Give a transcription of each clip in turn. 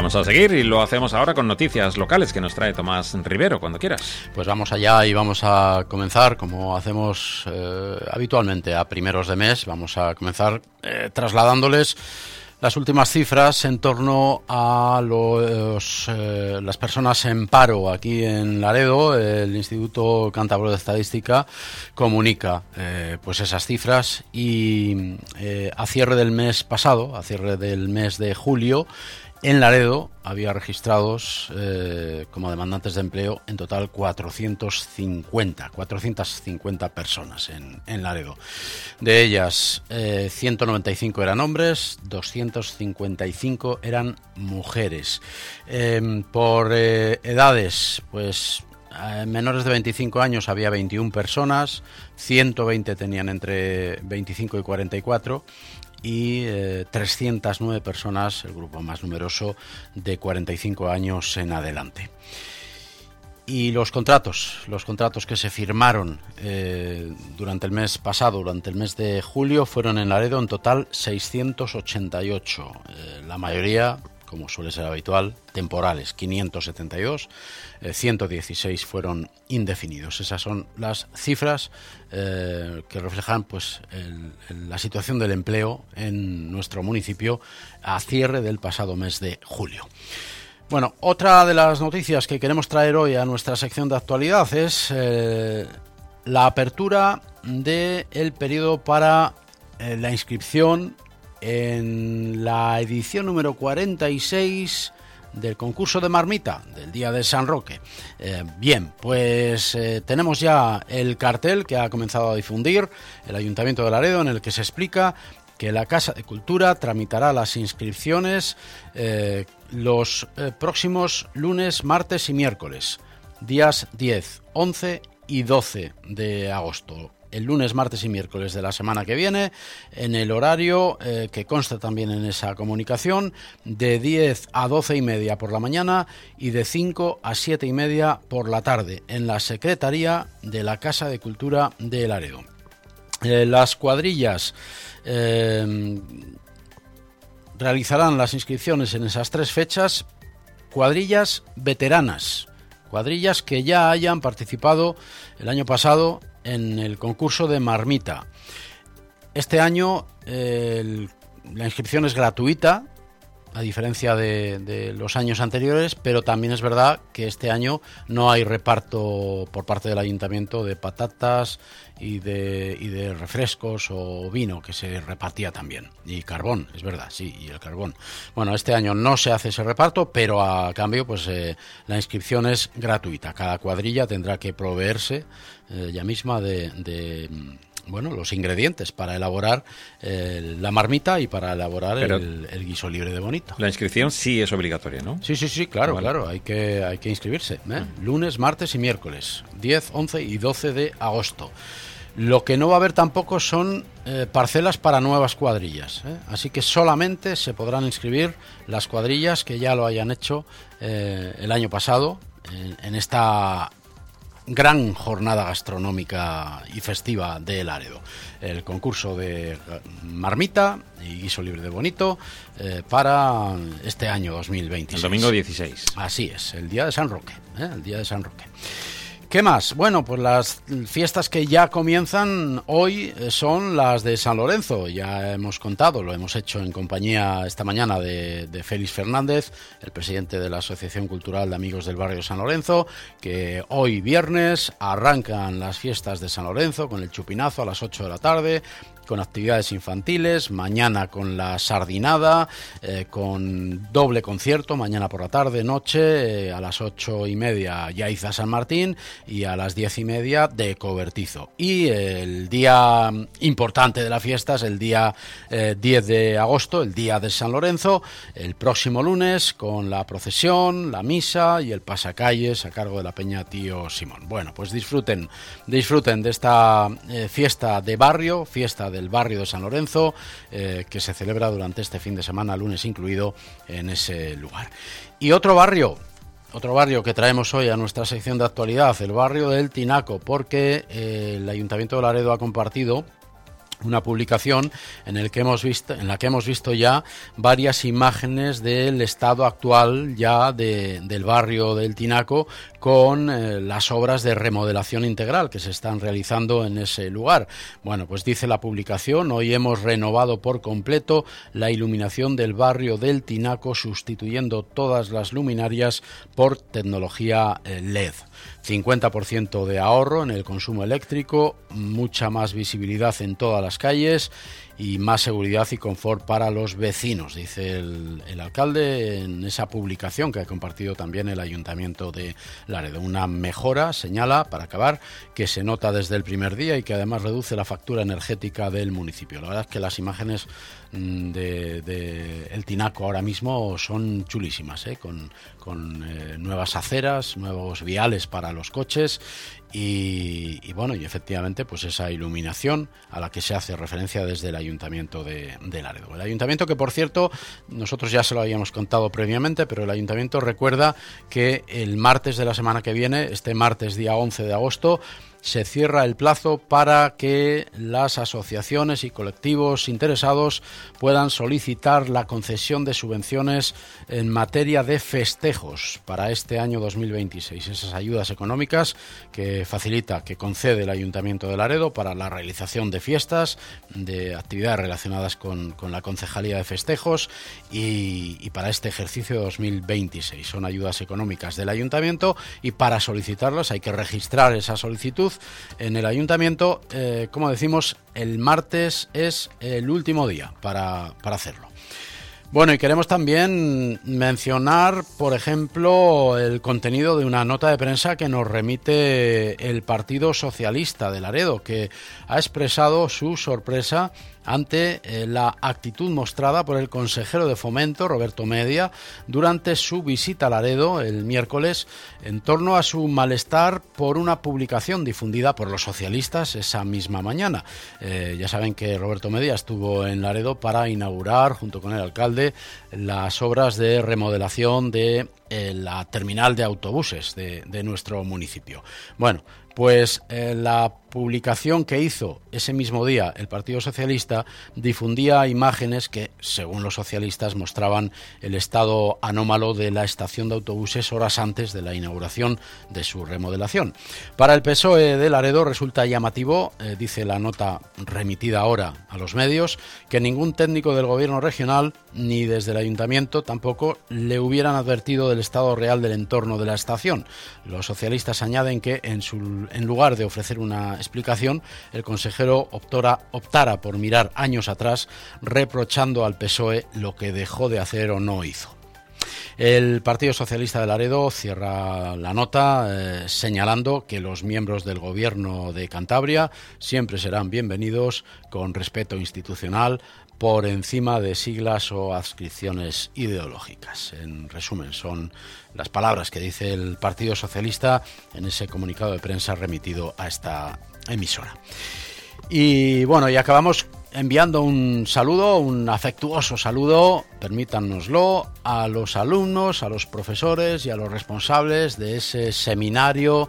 Vamos a seguir y lo hacemos ahora con noticias locales que nos trae Tomás Rivero, cuando quieras. Pues vamos allá y vamos a comenzar, como hacemos habitualmente a primeros de mes, vamos a comenzar trasladándoles las últimas cifras en torno a las personas en paro aquí en Laredo. El Instituto Cántabro de Estadística comunica pues esas cifras y a cierre del mes pasado, a cierre del mes de julio, en Laredo había registrados como demandantes de empleo en total 450 personas en Laredo. De ellas, 195 eran hombres, 255 eran mujeres. Por edades, pues menores de 25 años había 21 personas, 120 tenían entre 25 y 44 y 309 personas, el grupo más numeroso, de 45 años en adelante. Y los contratos que se firmaron durante el mes pasado, durante el mes de julio, fueron en Laredo en total 688, la mayoría, como suele ser habitual, temporales, 572, 116 fueron indefinidos. Esas son las cifras que reflejan pues la situación del empleo en nuestro municipio a cierre del pasado mes de julio. Bueno, otra de las noticias que queremos traer hoy a nuestra sección de actualidad es la apertura del periodo para la inscripción en la edición número 46 del concurso de marmita del Día de San Roque. Bien, pues tenemos ya el cartel que ha comenzado a difundir el Ayuntamiento de Laredo, en el que se explica que la Casa de Cultura tramitará las inscripciones los próximos lunes, martes y miércoles, días 10, 11 y 12 de agosto. El lunes, martes y miércoles de la semana que viene, en el horario que consta también en esa comunicación, de 10 a 12 y media por la mañana y de 5 a 7 y media por la tarde, en la Secretaría de la Casa de Cultura de Laredo. Las cuadrillas realizarán las inscripciones en esas tres fechas, cuadrillas veteranas, cuadrillas que ya hayan participado el año pasado en el concurso de marmita. Este año la inscripción es gratuita, a diferencia de los años anteriores, pero también es verdad que este año no hay reparto por parte del ayuntamiento de patatas y de refrescos o vino, que se repartía también, y carbón, es verdad, sí, y el carbón. Bueno, este año no se hace ese reparto, pero a cambio pues la inscripción es gratuita. Cada cuadrilla tendrá que proveerse ella misma de los ingredientes para elaborar la marmita y para elaborar el guiso libre de bonito. La inscripción sí es obligatoria, ¿no? Sí, claro, vale. Claro, hay que inscribirse, lunes, martes y miércoles, 10, 11 y 12 de agosto. Lo que no va a haber tampoco son parcelas para nuevas cuadrillas, así que solamente se podrán inscribir las cuadrillas que ya lo hayan hecho el año pasado en esta gran jornada gastronómica y festiva de Laredo. El concurso de marmita y guiso libre de bonito para este año 2026. El domingo 16. Así es, el día de San Roque, el día de San Roque. ¿Qué más? Bueno, pues las fiestas que ya comienzan hoy son las de San Lorenzo. Ya hemos contado, lo hemos hecho en compañía esta mañana de Félix Fernández, el presidente de la Asociación Cultural de Amigos del Barrio San Lorenzo, que hoy viernes arrancan las fiestas de San Lorenzo con el chupinazo a las 8 de la tarde, con actividades infantiles, mañana con la sardinada, con doble concierto, mañana por la tarde, noche, a las 8:30 Yaiza San Martín y a las 10:30 de Cobertizo. Y el día importante de la fiesta es el día 10 de agosto, el día de San Lorenzo, el próximo lunes, con la procesión, la misa y el pasacalles a cargo de la Peña Tío Simón. Bueno, pues disfruten de esta fiesta de barrio, fiesta del barrio de San Lorenzo, que se celebra durante este fin de semana, lunes incluido, en ese lugar. Y otro barrio que traemos hoy a nuestra sección de actualidad, el barrio del Tinaco, porque el Ayuntamiento de Laredo ha compartido una publicación en la que hemos visto ya varias imágenes del estado actual ya del barrio del Tinaco con las obras de remodelación integral que se están realizando en ese lugar. Bueno, pues dice la publicación: hoy hemos renovado por completo la iluminación del barrio del Tinaco, sustituyendo todas las luminarias por tecnología LED. 50% de ahorro en el consumo eléctrico, mucha más visibilidad en todas las calles y más seguridad y confort para los vecinos, dice el alcalde en esa publicación que ha compartido también el Ayuntamiento de Laredo. Una mejora, señala, para acabar, que se nota desde el primer día y que además reduce la factura energética del municipio. La verdad es que las imágenes de el Tinaco ahora mismo son chulísimas, con nuevas aceras, nuevos viales para los coches y bueno, y efectivamente pues esa iluminación a la que se hace referencia desde el Ayuntamiento de Laredo. El Ayuntamiento, que por cierto nosotros ya se lo habíamos contado previamente, pero el Ayuntamiento recuerda que el martes de la semana que viene, este martes día 11 de agosto, se cierra el plazo para que las asociaciones y colectivos interesados puedan solicitar la concesión de subvenciones en materia de festejos para este año 2026. Esas ayudas económicas que concede el Ayuntamiento de Laredo para la realización de fiestas, de actividades relacionadas con la Concejalía de Festejos y para este ejercicio 2026. Son ayudas económicas del Ayuntamiento y para solicitarlas hay que registrar esa solicitud en el Ayuntamiento. Como decimos, el martes es el último día para hacerlo. Bueno, y queremos también mencionar, por ejemplo, el contenido de una nota de prensa que nos remite el Partido Socialista de Laredo, que ha expresado su sorpresa ante la actitud mostrada por el consejero de Fomento, Roberto Media, durante su visita a Laredo el miércoles, en torno a su malestar por una publicación difundida por los socialistas esa misma mañana. Ya saben que Roberto Media estuvo en Laredo para inaugurar, junto con el alcalde, las obras de remodelación de la terminal de autobuses de nuestro municipio. Bueno, pues la publicación que hizo ese mismo día el Partido Socialista difundía imágenes que, según los socialistas, mostraban el estado anómalo de la estación de autobuses horas antes de la inauguración de su remodelación. Para el PSOE de Laredo resulta llamativo, dice la nota remitida ahora a los medios, que ningún técnico del gobierno regional ni desde el ayuntamiento tampoco le hubieran advertido del estado real del entorno de la estación. Los socialistas añaden que en lugar de ofrecer una explicación, el consejero optara por mirar años atrás, reprochando al PSOE lo que dejó de hacer o no hizo. El Partido Socialista de Laredo cierra la nota señalando que los miembros del Gobierno de Cantabria siempre serán bienvenidos con respeto institucional por encima de siglas o adscripciones ideológicas. En resumen, son las palabras que dice el Partido Socialista en ese comunicado de prensa remitido a esta emisora. Y bueno, y acabamos enviando un saludo, un afectuoso saludo, permítanoslo, a los alumnos, a los profesores y a los responsables de ese seminario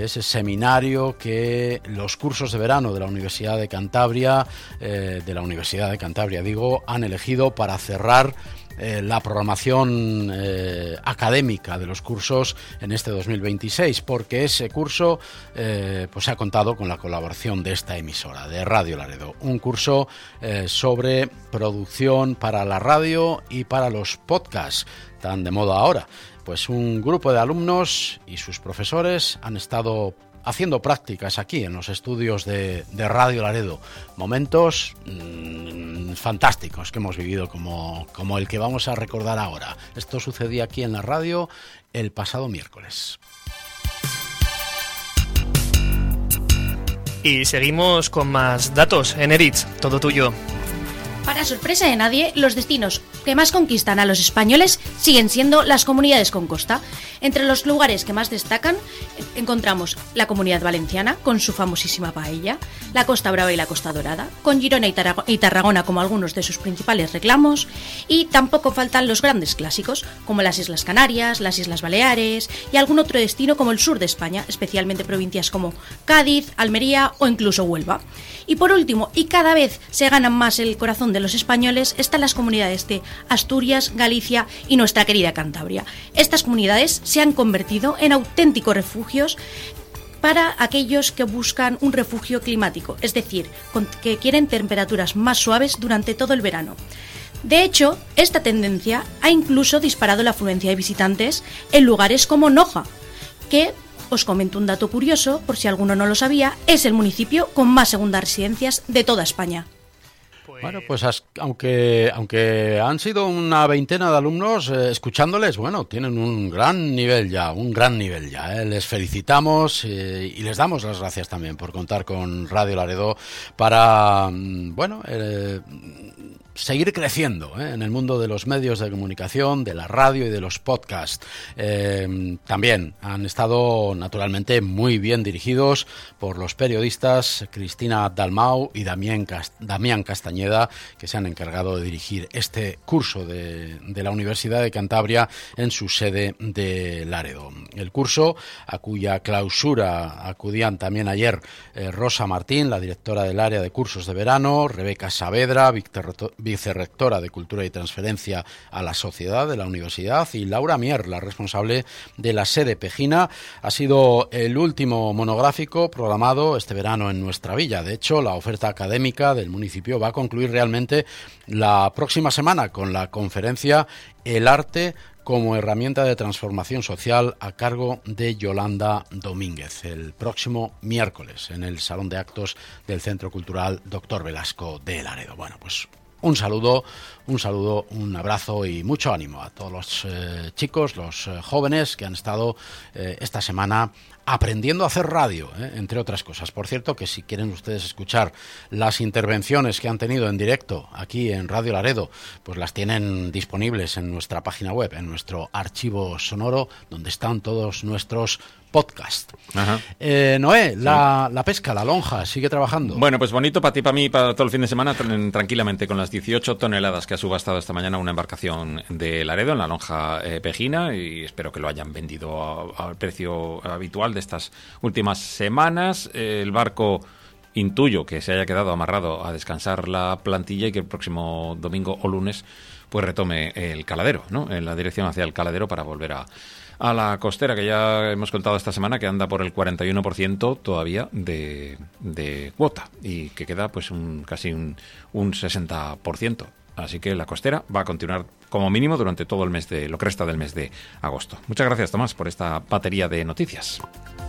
que los cursos de verano de la Universidad de Cantabria, han elegido para cerrar la programación académica de los cursos en este 2026, porque ese curso pues ha contado con la colaboración de esta emisora, de Radio Laredo, un curso sobre producción para la radio y para los podcasts tan de moda ahora. Pues un grupo de alumnos y sus profesores han estado haciendo prácticas aquí en los estudios de Radio Laredo. Momentos fantásticos que hemos vivido como el que vamos a recordar ahora. Esto sucedía aquí en la radio el pasado miércoles. Y seguimos con más datos en Eritz, todo tuyo. Para sorpresa de nadie, los destinos que más conquistan a los españoles siguen siendo las comunidades con costa. Entre los lugares que más destacan encontramos la Comunidad Valenciana con su famosísima paella, la Costa Brava y la Costa Dorada, con Girona y Tarragona como algunos de sus principales reclamos, y tampoco faltan los grandes clásicos como las Islas Canarias, las Islas Baleares y algún otro destino como el sur de España, especialmente provincias como Cádiz, Almería o incluso Huelva. Y por último, y cada vez se ganan más el corazón de los españoles, están las comunidades de Asturias, Galicia y nuestra querida Cantabria. Estas comunidades se han convertido en auténticos refugios para aquellos que buscan un refugio climático, es decir, que quieren temperaturas más suaves durante todo el verano. De hecho, esta tendencia ha incluso disparado la afluencia de visitantes en lugares como Noja, que, os comento un dato curioso, por si alguno no lo sabía, es el municipio con más segundas residencias de toda España. Bueno, pues aunque han sido una veintena de alumnos, escuchándoles, bueno, tienen un gran nivel ya. Les felicitamos y les damos las gracias también por contar con Radio Laredo para, seguir creciendo en el mundo de los medios de comunicación, de la radio y de los podcasts. También han estado naturalmente muy bien dirigidos por los periodistas Cristina Dalmau y Damián Castañeda, que se han encargado de dirigir este curso de la Universidad de Cantabria en su sede de Laredo. El curso, a cuya clausura acudían también ayer Rosa Martín, la directora del área de cursos de verano, Rebeca Saavedra, vicerrectora de Cultura y Transferencia a la Sociedad de la Universidad, y Laura Mier, la responsable de la sede pejina. Ha sido el último monográfico programado este verano en nuestra villa. De hecho, la oferta académica del municipio va a concluir realmente la próxima semana con la conferencia El arte como herramienta de transformación social, a cargo de Yolanda Domínguez, el próximo miércoles en el Salón de Actos del Centro Cultural Dr. Velasco de Laredo. Bueno, pues un saludo, un abrazo y mucho ánimo a todos los chicos, los jóvenes que han estado esta semana aprendiendo a hacer radio, entre otras cosas. Por cierto, que si quieren ustedes escuchar las intervenciones que han tenido en directo aquí en Radio Laredo, pues las tienen disponibles en nuestra página web, en nuestro archivo sonoro, donde están todos nuestros podcast. Noé, sí. La pesca, la lonja, ¿sigue trabajando? Bueno, pues bonito para ti, para mí, para todo el fin de semana, tranquilamente, con las 18 toneladas que ha subastado esta mañana una embarcación de Laredo en la lonja pejina, y espero que lo hayan vendido al precio habitual de estas últimas semanas. El barco, intuyo que se haya quedado amarrado a descansar la plantilla y que el próximo domingo o lunes pues retome el caladero, ¿no? En la dirección hacia el caladero para volver a la costera, que ya hemos contado esta semana que anda por el 41% todavía de cuota, y que queda pues casi un 60%. Así que la costera va a continuar como mínimo durante todo el mes lo que resta del mes de agosto. Muchas gracias, Tomás, por esta batería de noticias.